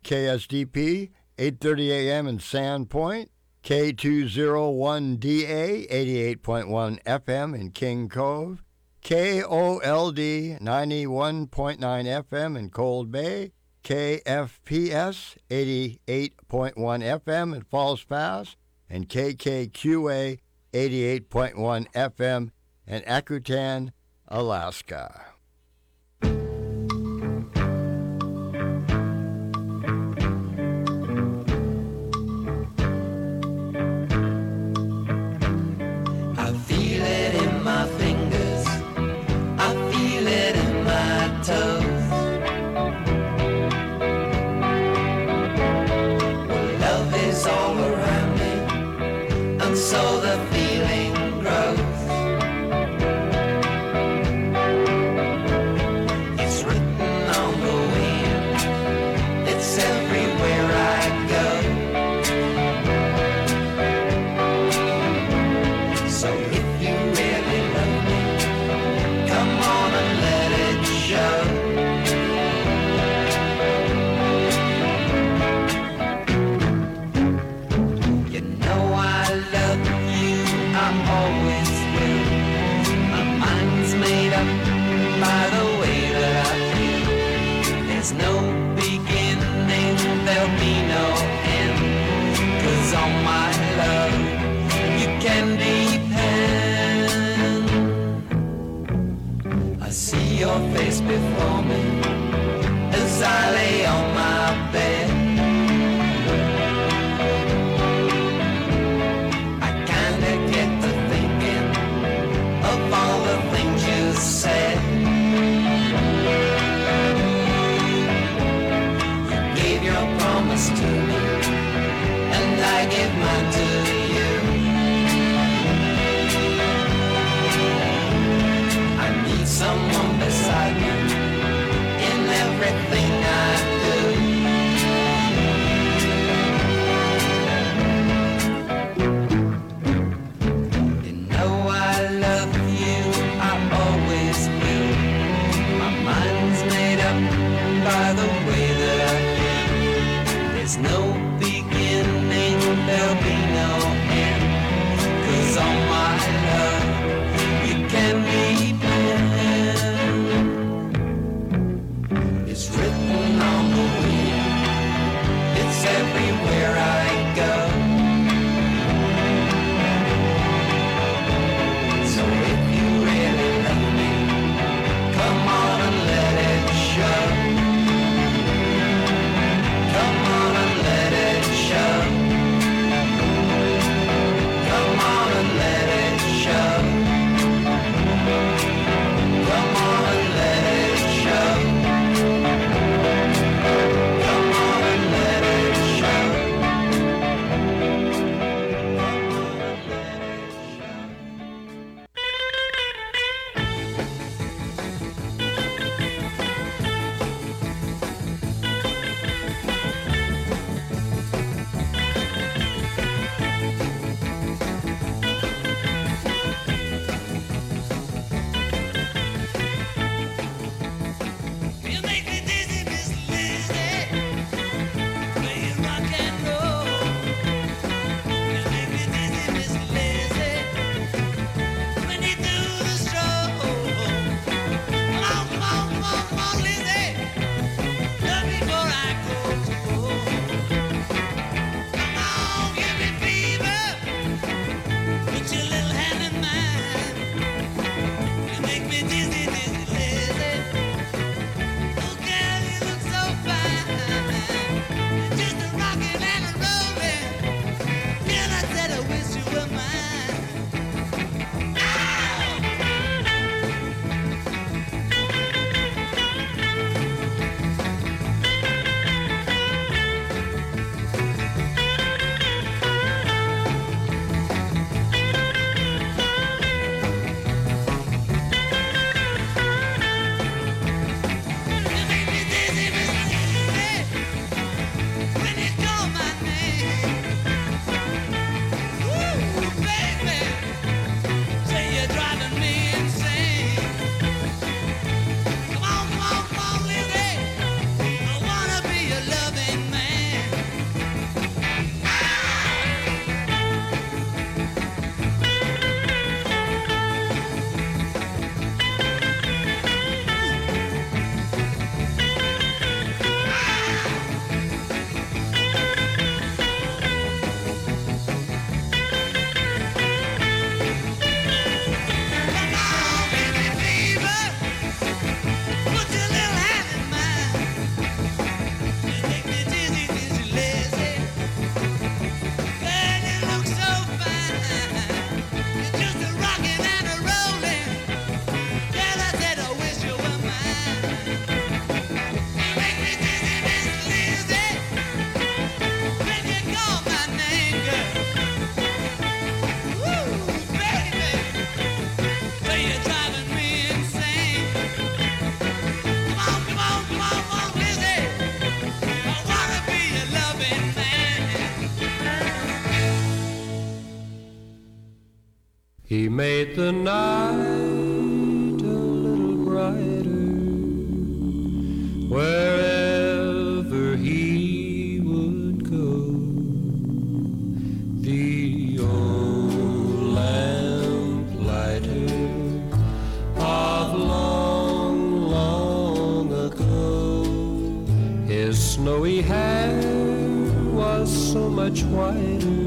KSDP, 8:30 a.m. in Sandpoint, K201DA, 88.1 FM in King Cove, KOLD, 91.9 FM in Cold Bay, KFPS, 88.1 FM in Falls Pass, and KKQA, 88.1 FM in Akutan, Alaska. So the feeling grows. It's written on the wind. It's everywhere I go. So if you really love me, come on and let it show. You know I love you, I always will. My mind's made up by the way that I feel. There's no beginning, there'll be no end. 'Cause on my love, you can depend. I see your face before me as I lay on my bed. Said you gave your promise to me, and I give mine to you. I need someone beside me in everything I do. You know I love you, I always will. My mind's made up by the way that I feel. There's no beginning, there'll be no end. 'Cause on my love, you can depend. It's written on the wind. It's everywhere I go. So if you really love me, come on and let it show. Come on and let it show. Come on and let it show. Come on and let it show. Come on and let it show. You make me dizzy, Miss Lizzy, playing rock and roll. You make me dizzy, Miss Lizzy, when you do the stroll. Come on, come on, come on, come on, Lizzy, love me before I go. Come on, give me fever, put your little hand in mine. You make me dizzy, dizzy, Lizzy. Oh, girl, you look so fine. Just a rockin' and a rollin'. Girl, I said I wish you were mine. He made the night a little brighter wherever he would go. The old lamplighter of long, long ago. His snowy hair was so much whiter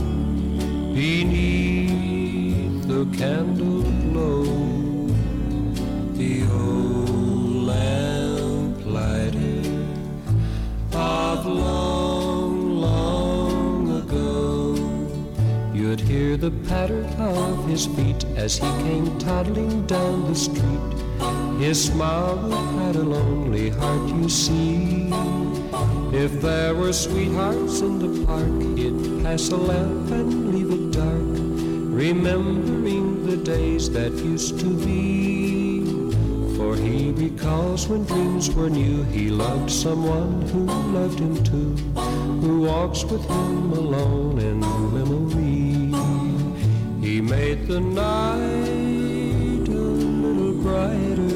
beneath the candle glow. The old lamplighter of long, long ago. You'd hear the patter of his feet as he came toddling down the street. His smile would hide a lonely heart, you see. If there were sweethearts in the park, he'd pass a lamp and leave it dark, remembering the days that used to be. For he recalls when dreams were new, he loved someone who loved him too, who walks with him alone in memory. He made the night a little brighter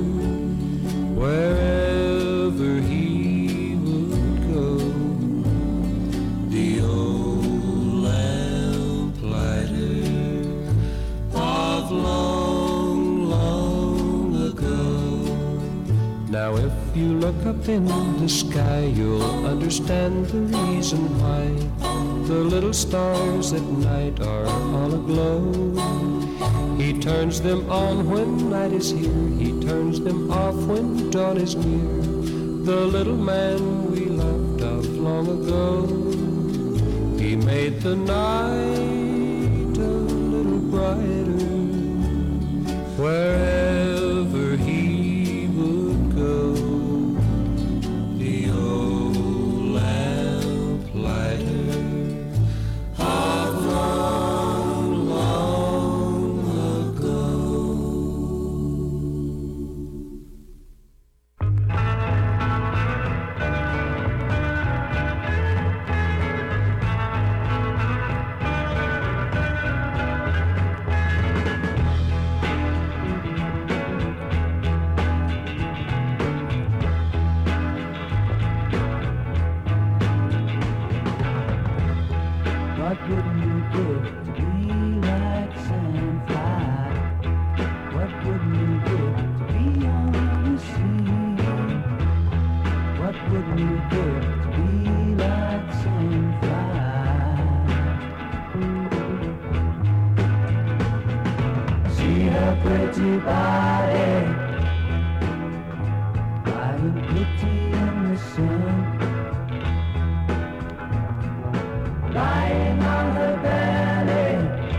wherever he would go. The old lamplighter of long, long ago. Now if you look up in the sky, you'll understand the reason why the little stars at night are all aglow. He turns them on when night is here, he turns them off when dawn is near. The little man we loved of long ago. He made the night a little brighter wherever he would go. The old lamplighter of long, long ago. What wouldn't you give to be like Sandfly? What wouldn't you give to be on the sea? What wouldn't you give to be like Sandfly? See her pretty body lying pretty in the sun, lying on her belly,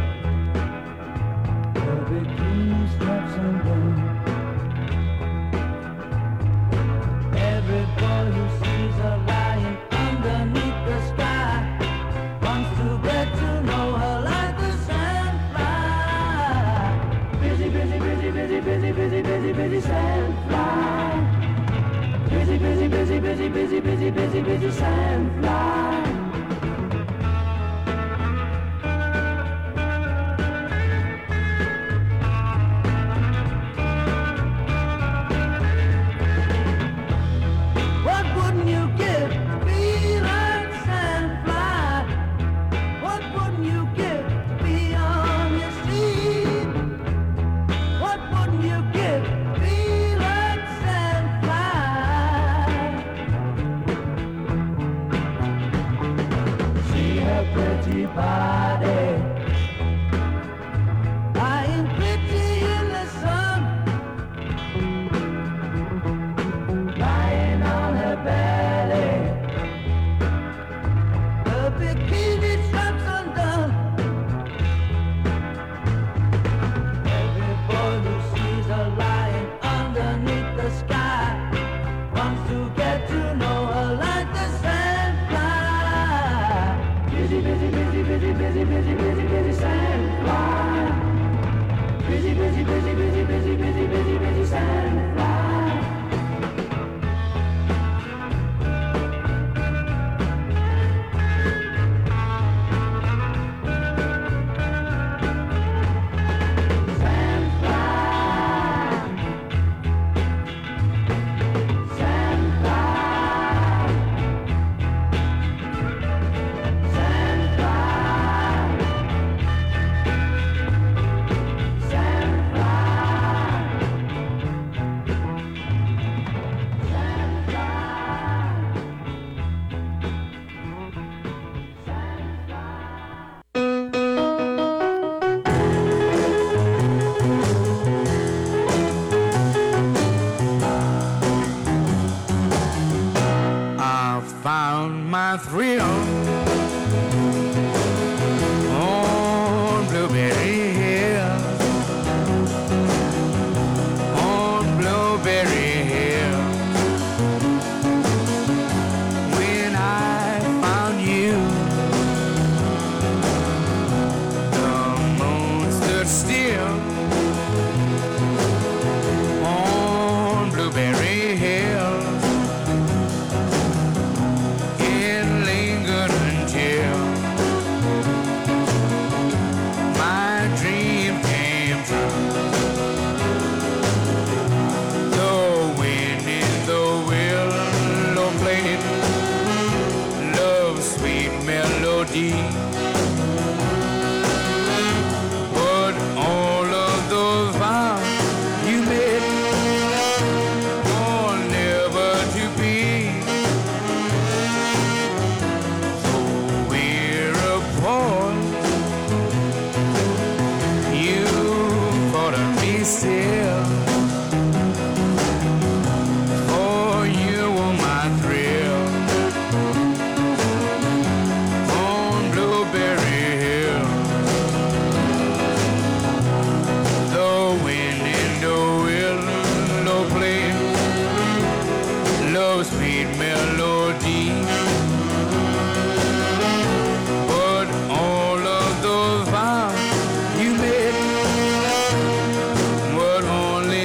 her bikini straps undone. Every boy who sees her lying underneath the sky wants to get to know her like the sandfly. Busy, busy, busy, busy, busy, busy, busy, busy sandfly. Busy, busy, busy, busy, busy, busy, busy, busy sandfly. What wouldn't you give to be like Sandfly? What wouldn't you give to be on your seat? What wouldn't you give to be like Sandfly? See her pretty body lying pretty in the sun, lying on her belly, her bikini straps undone. Every boy who sees her lying underneath the sky wants to get to know her like the sandfly. Busy, busy, busy, busy, busy, found my thrill on Blueberry Hill, on Blueberry Hill. When I found you, the moon stood still on Blueberry Hill. It lingered until my dream came true. The wind in the willow played love's sweet melody. But all of those vows you made are never to be. So we're apart. You thought of me still. For you were my thrill on Blueberry Hill. The wind in the willow played love's sweet melody. But all of those vows you made were only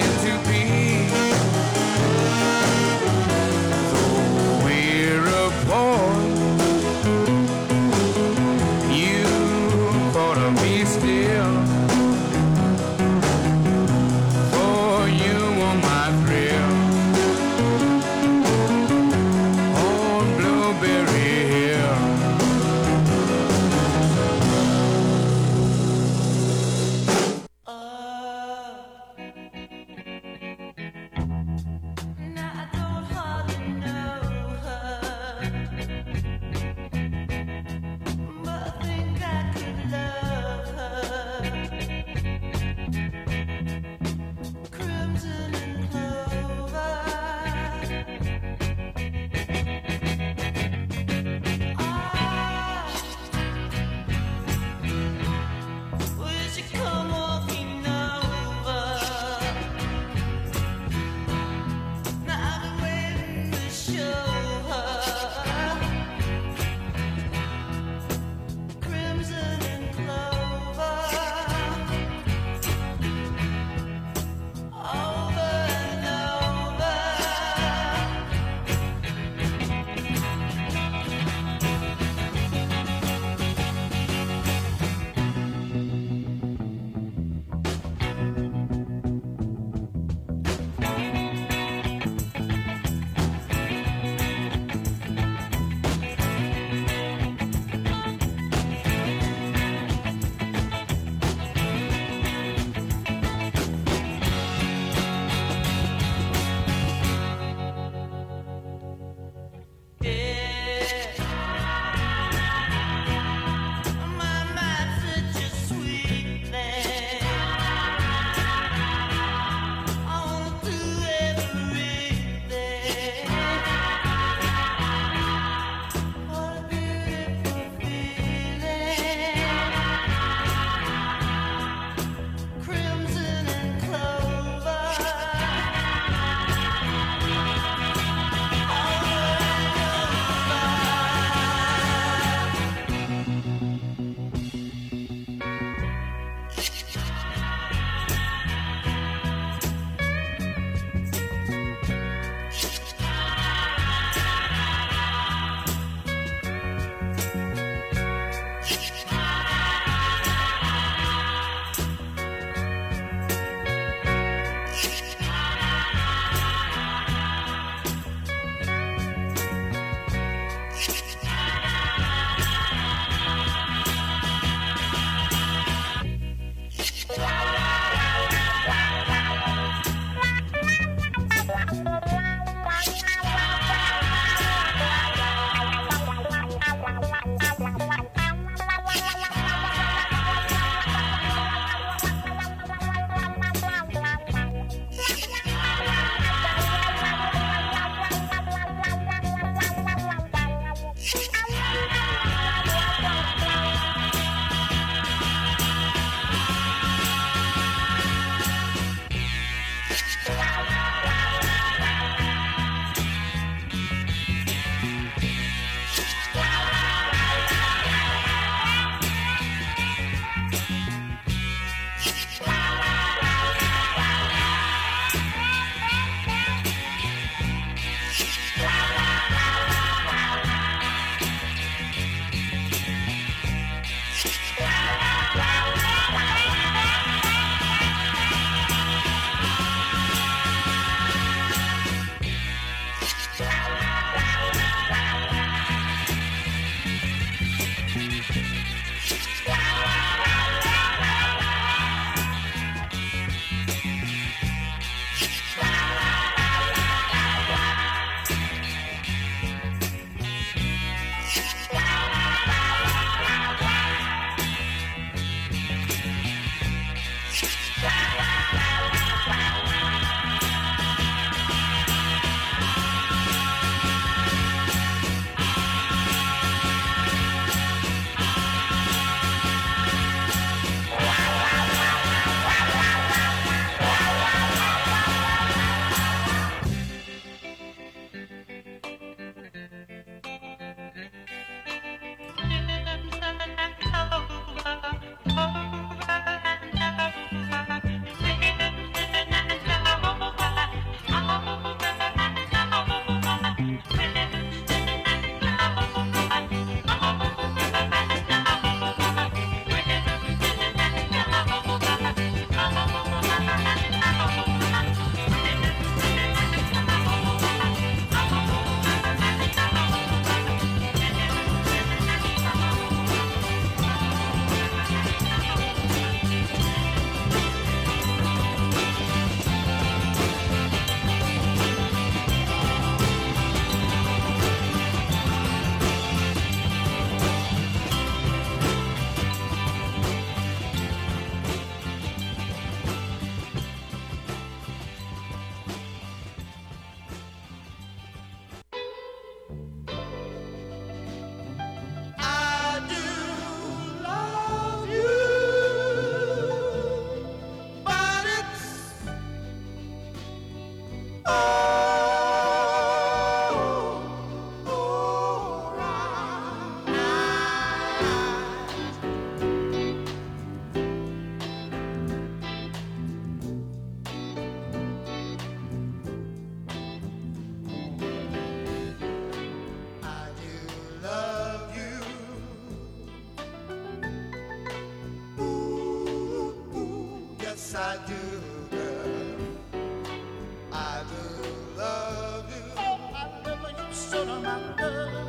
I do, girl. I do love you. Oh, I love you so much,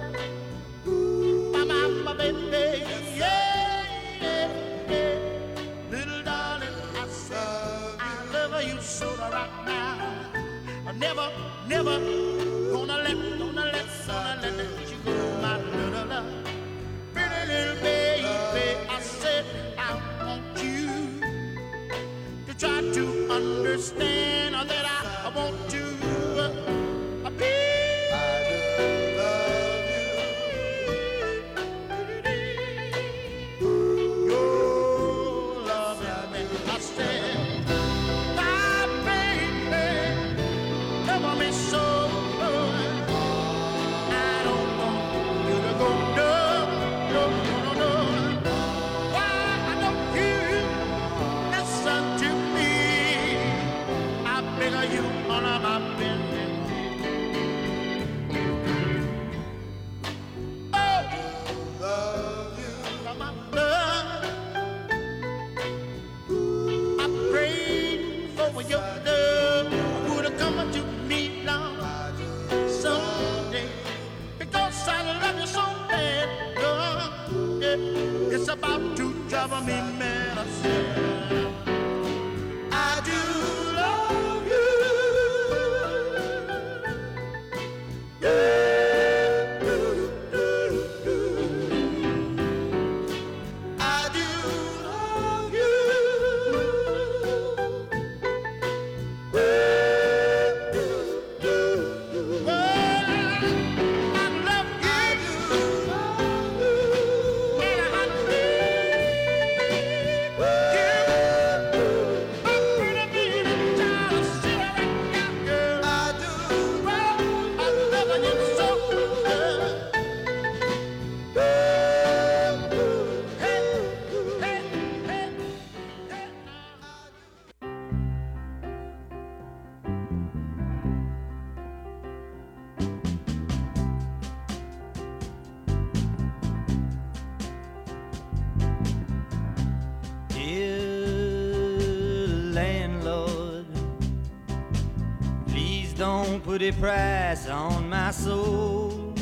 my baby, yeah, yeah, yeah. Little darling, I said I love you so right now. I never gonna let you go, my little love. Pretty little baby, I said I want you to try to understand that I want to be. It's about to drive me mad. I said, I do love you. I do love you. Don't put a price on my soul.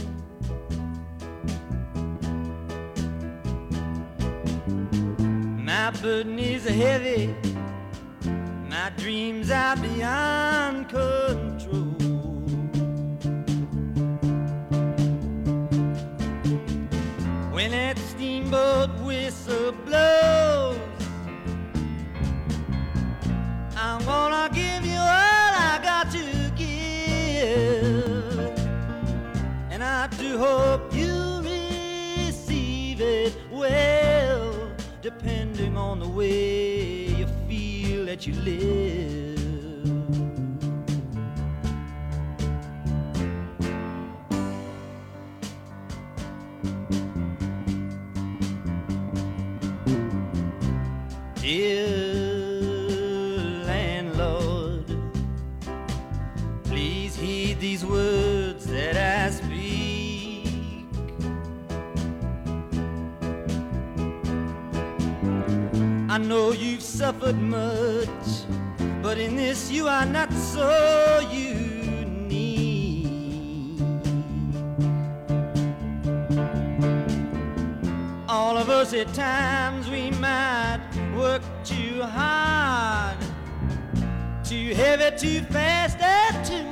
My burden is heavy, my dreams are beyond control. When that steamboat whistle blows, I'm gonna give you all I got to give, and I do hope you receive it well, depending on the way you feel that you live. Dear landlord, please heed these words that I speak. I know you've suffered much, but in this you are not so unique. All of us at times we might work too hard, too heavy, too fast, and too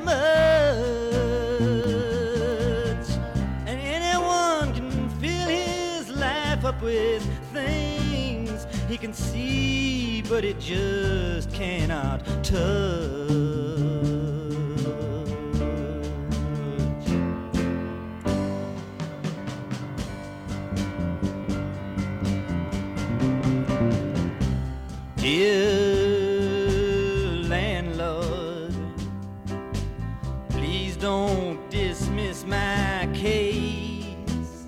much. And anyone can fill his life up with things he can see, but it just cannot touch. Dear landlord, please don't dismiss my case.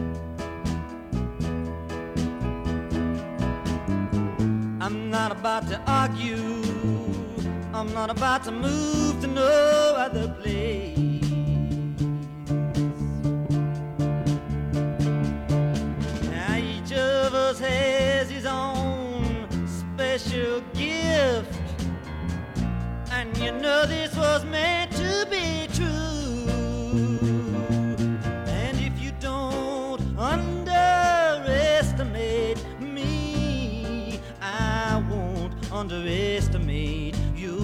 I'm not about to argue, I'm not about to move to no other place. Now each of us has his own special gift this was meant to be true. And if you don't underestimate me, I won't underestimate you.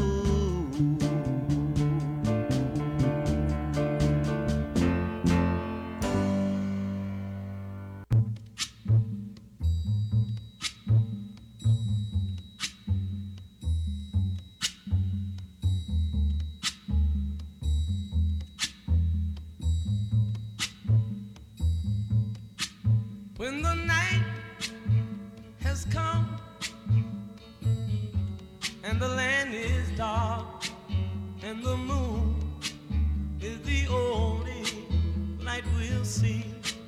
When the night has come and the land is dark and the moon is the only light we'll see.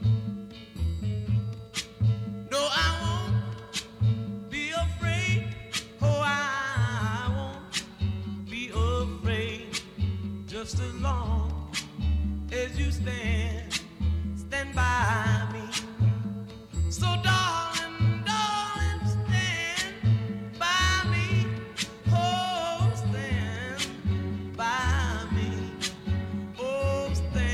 No, I won't be afraid. Oh, I won't be afraid. Just as long as you stand by me. So darling, darling, stand by me. Oh, stand by me. Oh,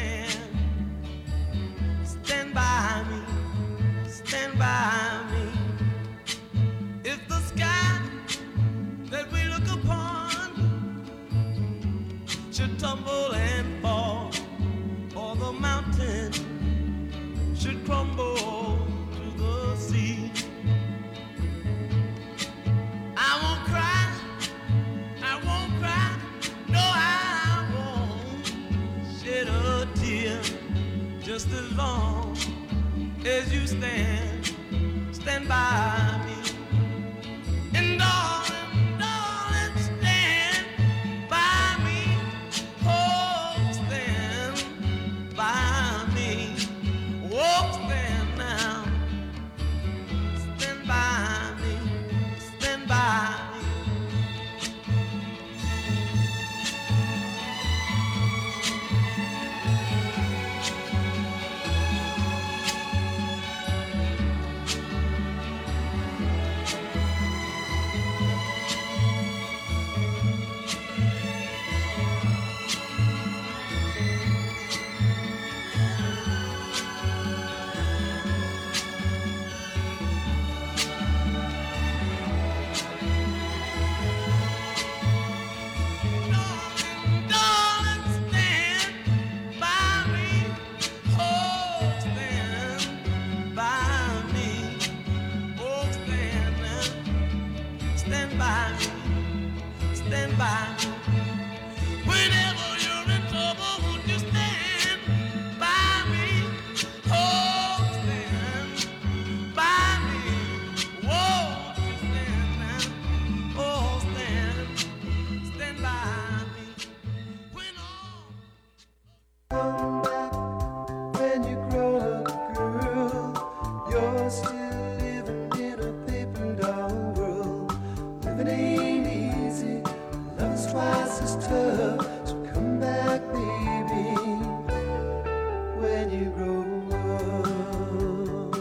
stand by me. Stand by me. If the sky that we look upon should tumble and fall, or the mountain should crumble to the sea, I won't cry, no, I won't shed a tear, just as long as you stand by me. And darling, darling, stand by me. Oh, stand by me. Oh, stand now. Stand by me. Stand by me. Darling, stand by me. Oh, stand by me. Oh, stand by me. Stand by me. Whenever you're in trouble, would you stand by me? Oh, stand by me. Won't you stand now? Oh, stand by me. When all When you grow up, girl, you're still living in a paper doll world. Living ain't easy, love's twice as tough. So come back, baby, when you grow up.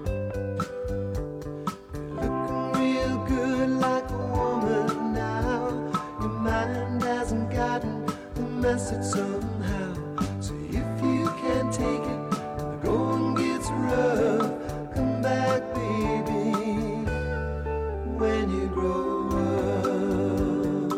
You're looking real good like a woman now. Your mind hasn't gotten the message somehow. So if you can't take it, the going gets rough. Come back, baby, when you grow up.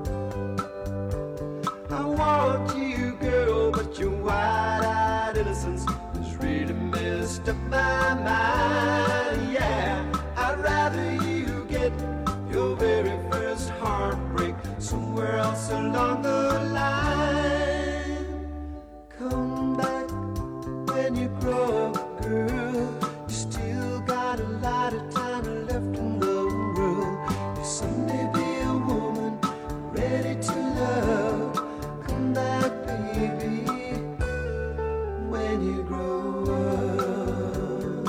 I want you, girl, but your wide-eyed innocence has really messed up my mind. Yeah, I'd rather you get your very first heartbreak somewhere else along the line. Come back when you grow up, girl. You still got a lot of time left in the world. You someday be a woman ready to love. Come back, baby, when you grow up.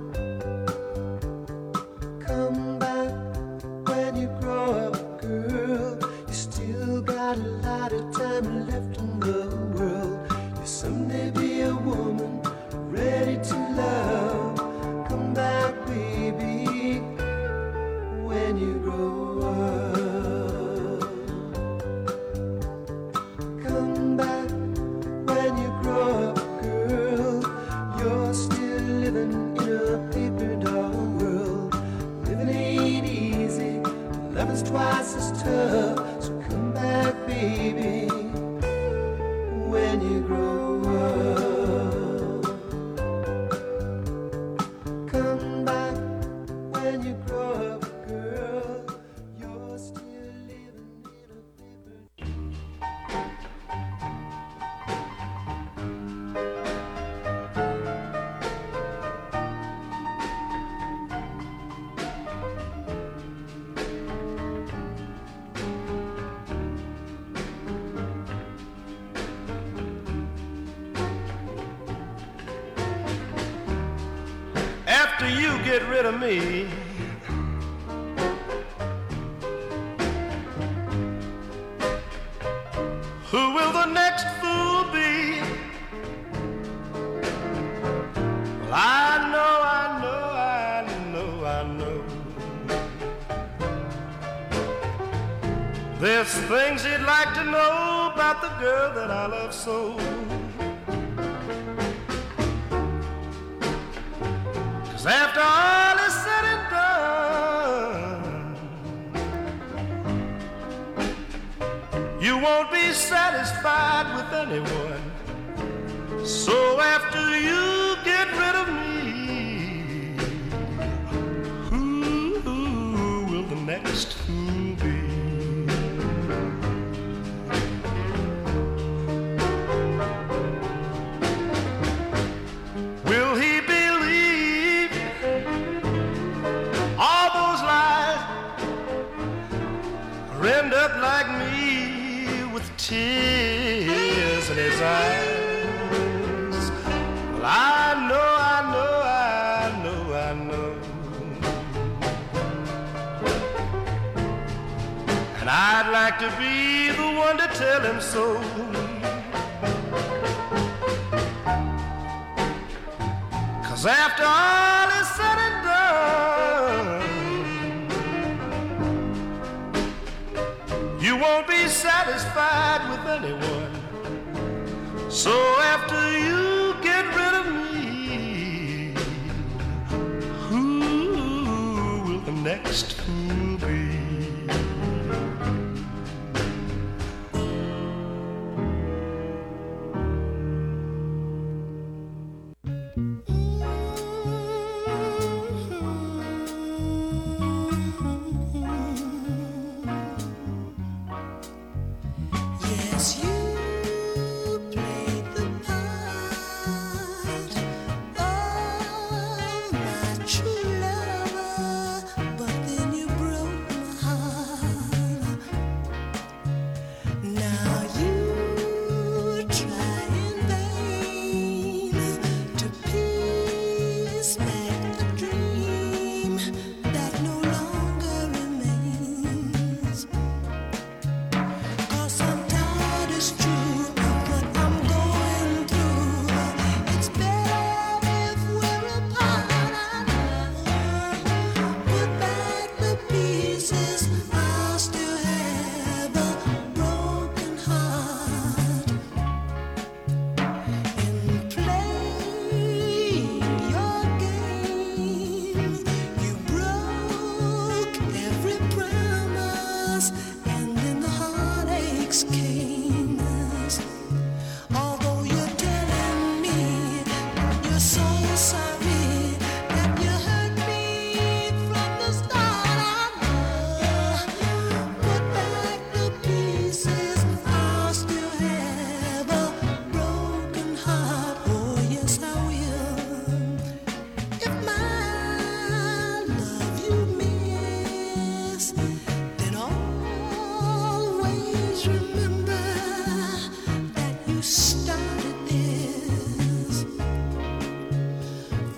Come back when you grow up, girl. You still got a lot of time left in the world. You someday be a woman ready to love. Come back, baby, when you grow up. after you get rid of me, who will the next fool be? Well, I know, there's things you'd like to know about the girl that I love so. 'Cause after all is said and done, you won't be satisfied with anyone. So after you get rid of me, who will the next fool be? Will he believe all those lies, or end up like me with tears in his eyes? Well, I know. And I'd like to be the one to tell him so. 'Cause after all is said and done, you won't be satisfied with anyone. So after you get rid of me, who will the next fool be? Yes, you played the part of my true lover, but then you broke my heart. Now you try in vain to piece back a dream that no longer remains. 'Cause I'm tired, it's true, of what I'm going through. It's better if we're apart. Put back the pieces, I'll still have a broken heart. And play your game, you broke every promise, and then the heartaches came. Although you're telling me you're so sorry that you hurt me from the start, put back the pieces, I'll still have a broken heart. Oh yes, I will. If my love you miss, then always remember that you started this.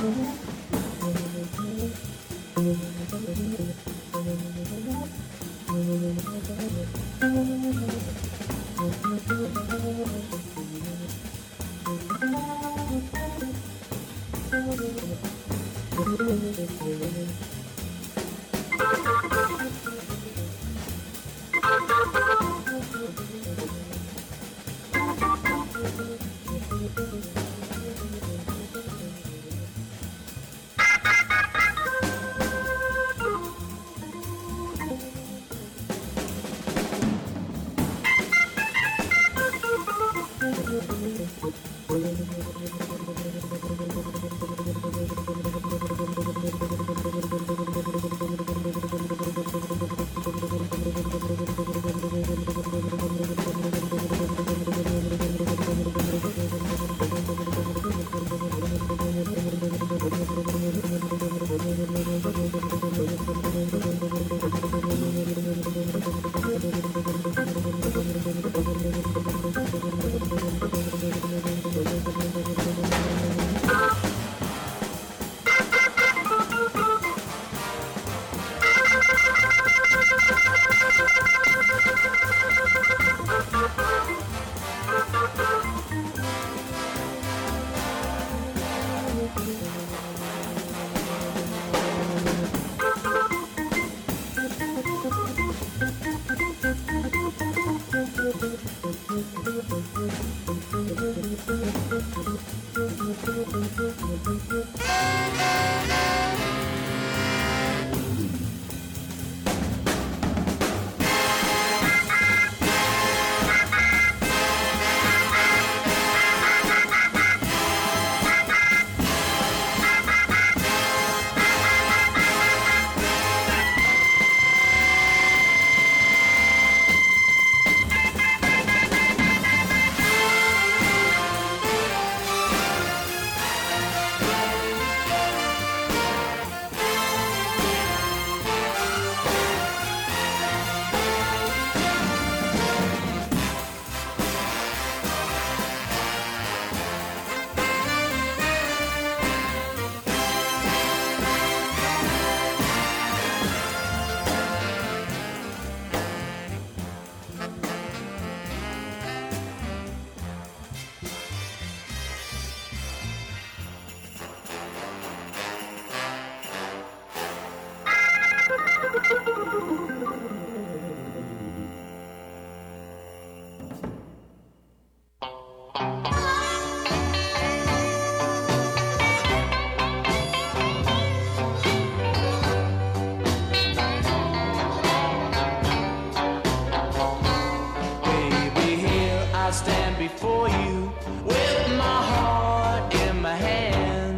before you with my heart in my hand.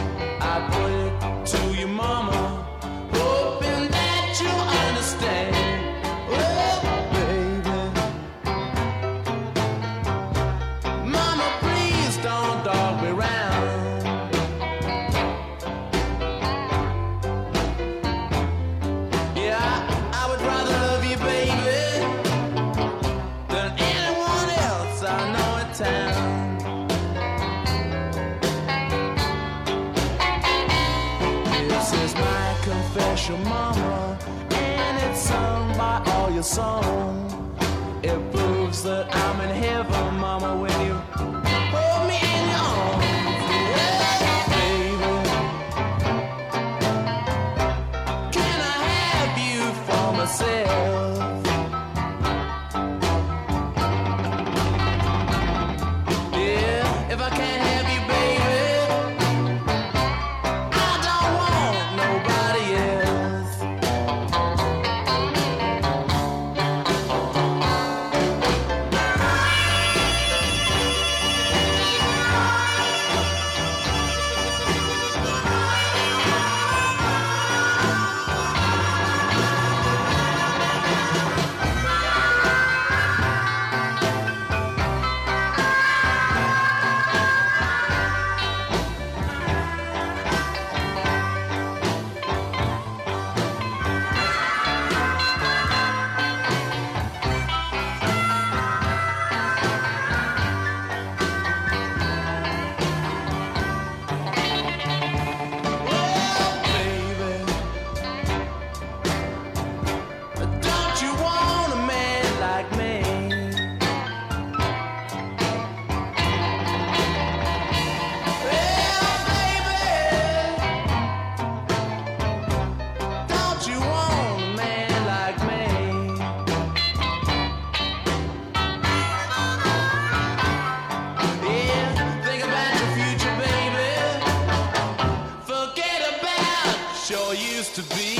I put it to your mama, hoping that you'll understand. Oh, baby, mama, please don't dog me round. Yeah, I would rather love you, baby, than anyone else I know in town. This is my confession, mama, and it's sung by all your song. It proves that I'm in heaven, mama, when you hold me in your arms. Yeah, baby, can I have you for myself? Yeah, if I can't have you, baby, I don't want nobody else. sure used to be.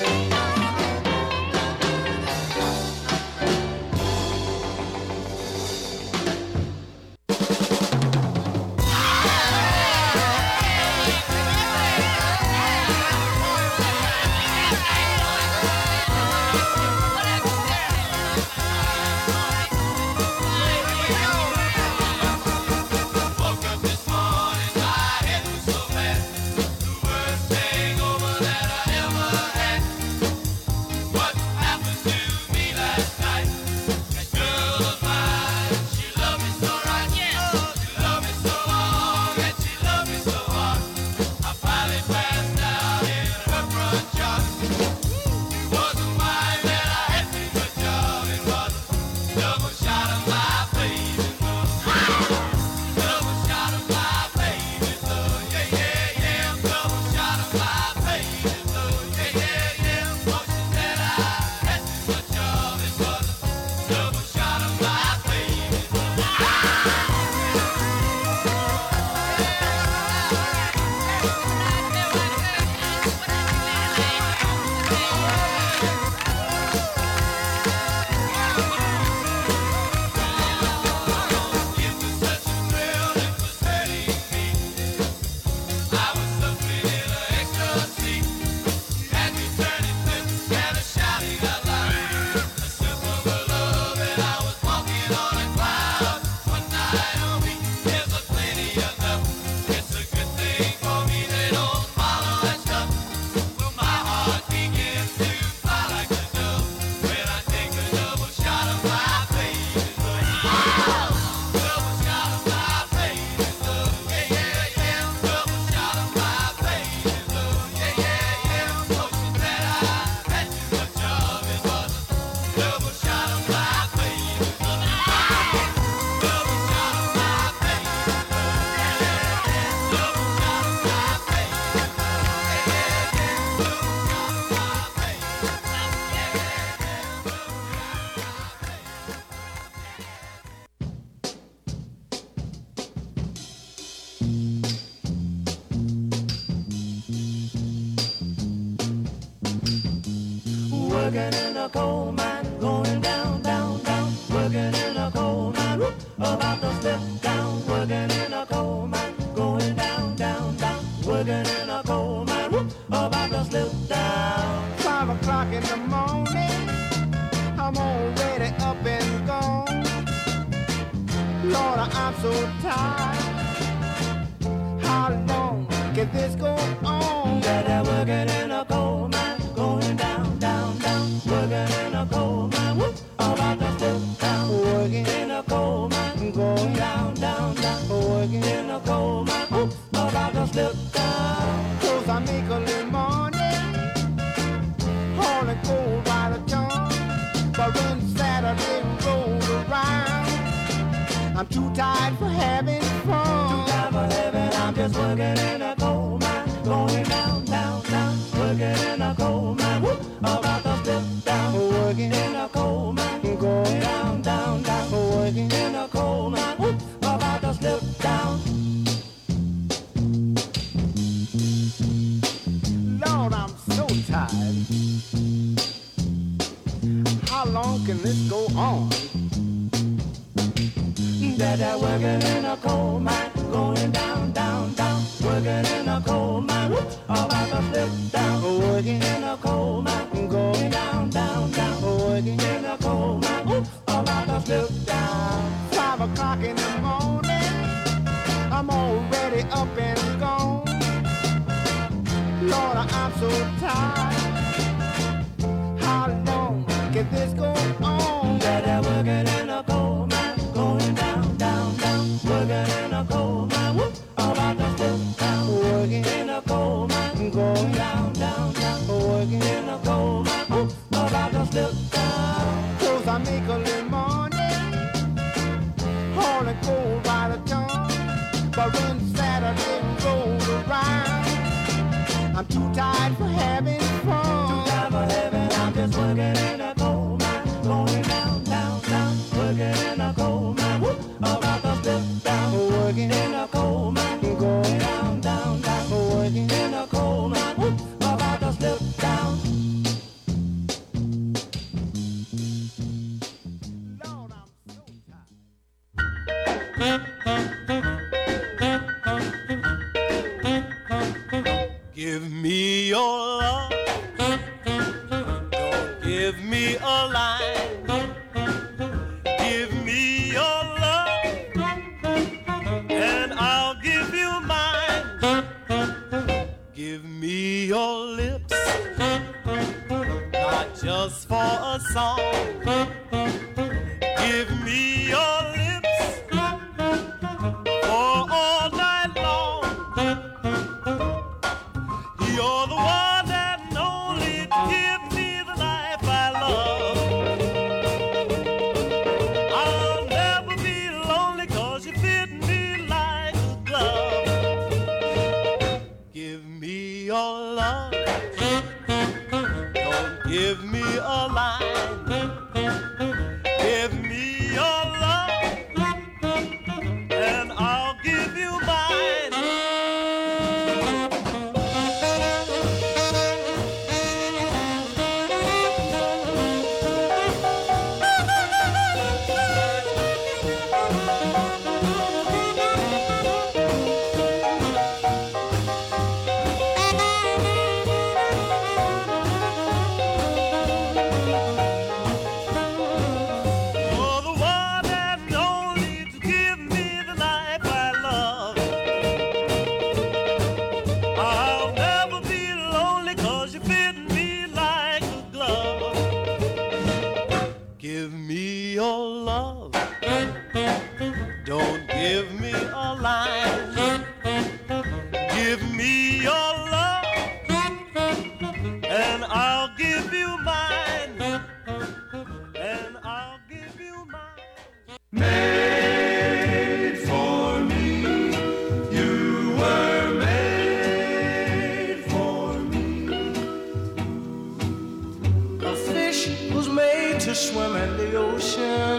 Working in a coal mine, going down, down, down. Working in a coal mine, whoop, about to slip down. Working in a coal mine, going down, down, down. Working in a coal mine, whoop, about to slip down. 5 o'clock in the morning, I'm already up and gone. Lord, I'm so tired. How long can this go on? That I'm working in a coal mine, going down, down, down. Working in a coal mine, whoop, about to slip down. Working In a coal mine, going down, down, down. working In a coal mine, whoop, about to slip down. cause I make a little money, hauling coal by the ton. But when Saturday rolls around, I'm too tired for having fun. Time for heaven, I'm just working in a coal mine, going down, down, down. Working in a coal mine, whoop, about to slip down. Working In a coal mine, going down, down, down. working In a coal mine, whoop, about to slip down. Lord, I'm so tired. How long can this go on? That I'm working in a coal mine, going down, down, down. Working in a coal mine, whoop, about to slip down. Working In a coal mine, going down, down, down. working In a coal mine, whoop, about to slip down. 5 o'clock in the morning, I'm already up and gone. Lord, I'm so tired. How long can this go on? That I'm working in a coal mine, going down, down, down. Working in a coal mine, whoop, about to slip down. Working In a coal mine, going down, down, down. working In a coal mine, whoop, about to slip down. cause I make a little money, hauling coal by the ton. But when Saturday rolls around, I'm too tired for having fun. Time for heaven, I'm just working in a coal mine, going down, down, down. Working in a coal mine, whoop, about to slip down. Working In a coal mine, going down, down, down. working In a coal mine, whoop, about Give me your love. Don't give me a line. Give me your love, and I'll give you mine. Give me your lips, not just for a song. Give me your lips for all night long. You're the one that only give me the life I love. I'll never be lonely 'cause you fit me like a glove. Give me your love. Don't give me a line. Give me your love, and I'll give you mine. You're the one and only to give me the life I love. I'll never be lonely 'cause you fit me like a glove. Give me your love. Don't give me a line. Give me your love, and I'll give you mine. And I'll give you mine. Made for me, you were made for me. A fish was made to swim in the ocean.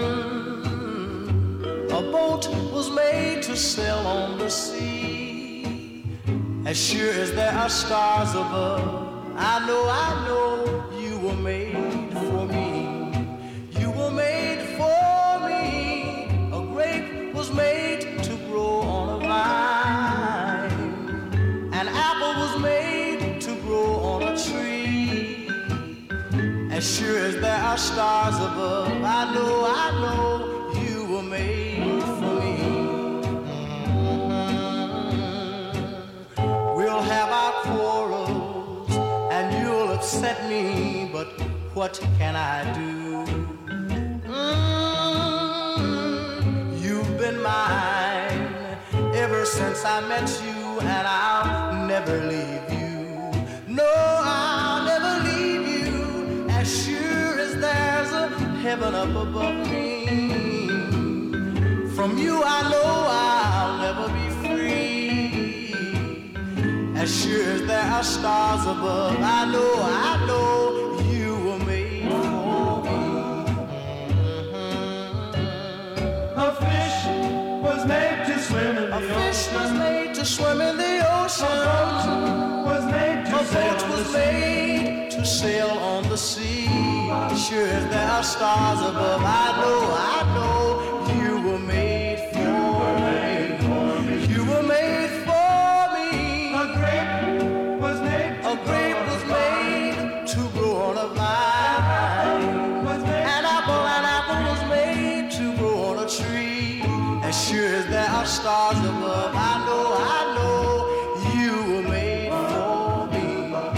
A boat was made to sail on the sea. As sure as there are stars above, I know you were made for me. You were made for me. A grape was made to grow on a vine. An apple was made to grow on a tree. As sure as there are stars above, I know you were made for me. We'll have our quarrels and you'll upset me, but what can I do? You've been mine ever since I met you, and I'll never leave you. No, I'll never leave you. As sure as there's a heaven up above me, from you I know I'll never be free. As sure as there are stars above, I know you were made for me. A fish was made to swim in the A fish was made to swim in the ocean. A boat was made to sail on the made to sail on the sea. Sure as there are stars above, I know you were made for me. You were made for me. A grape was made to grow on a vine. An apple was made to grow on a tree. As sure as there are stars above, I know you were made for me.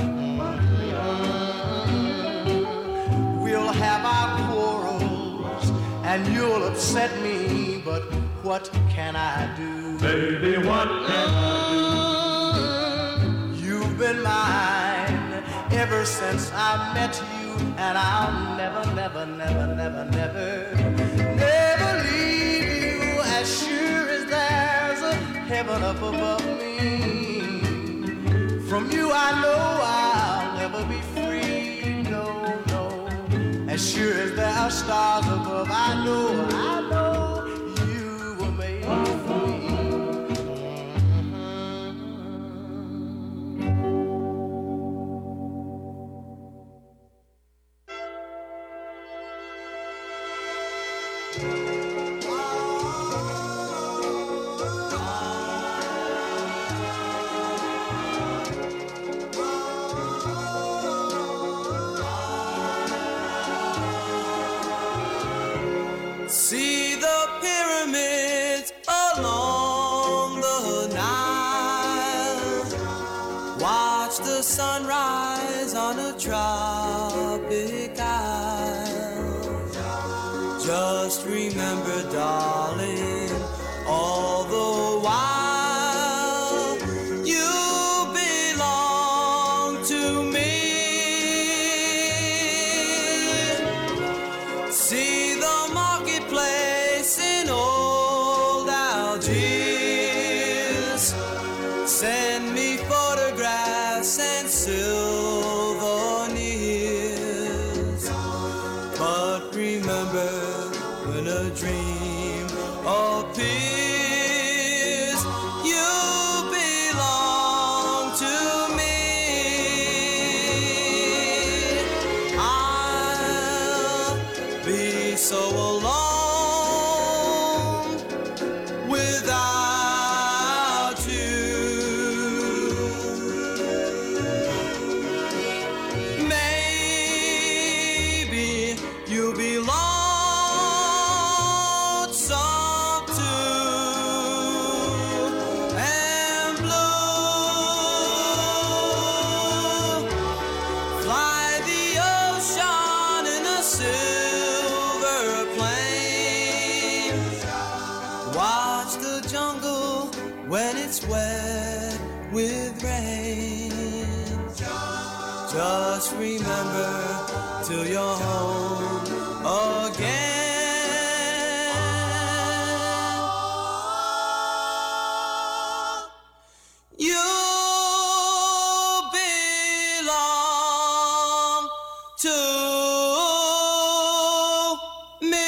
We'll have our quarrels and you'll upset me, but what can I do? Baby, what can I do? You've been mine ever since I met you, and I'll never leave you. As sure as there's a heaven up above me, from you I know I'll never be free. No. As sure as there are stars above, I know you were made for me. watch the sunrise on a tropic isle. Just remember, darling, all the while you belong to me. See the marketplace in old Algiers. Send me photographs and souvenirs. But remember, when a dream appears, you belong to me. I'll be so alone without you. Maybe you'll be lonesome too, and blue. Fly the ocean in a silver plane. Watch the jungle when it's wet with rain. Just remember till you're home again. You belong to me.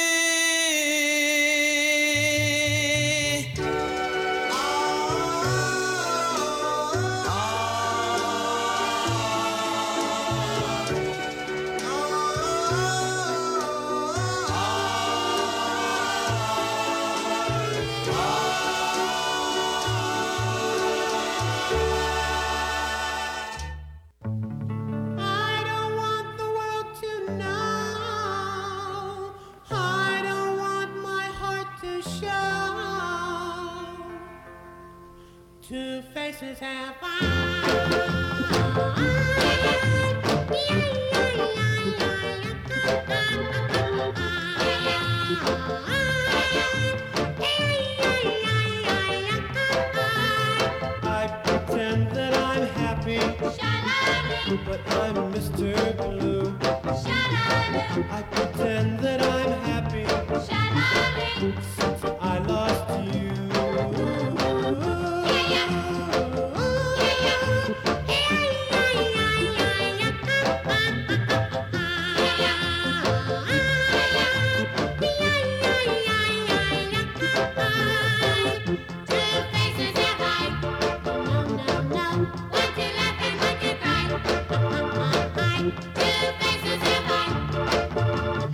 I don't want the world to know. I don't want my heart to show. Two faces have I pretend that I'm happy, but I'm Mr. Blue. I pretend that I'm happy since I lost you. Two faces have I.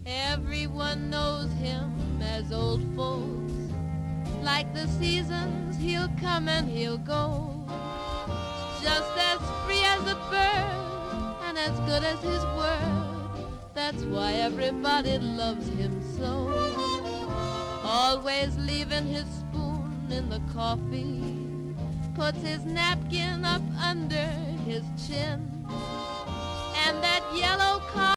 Everyone knows him as old folks. Like the seasons, he'll come and he'll go. Just as free as a bird and as good as his word. That's why everybody loves him so. Always leaving his spoon in the coffee. Puts his napkin up under his chin. And that yellow car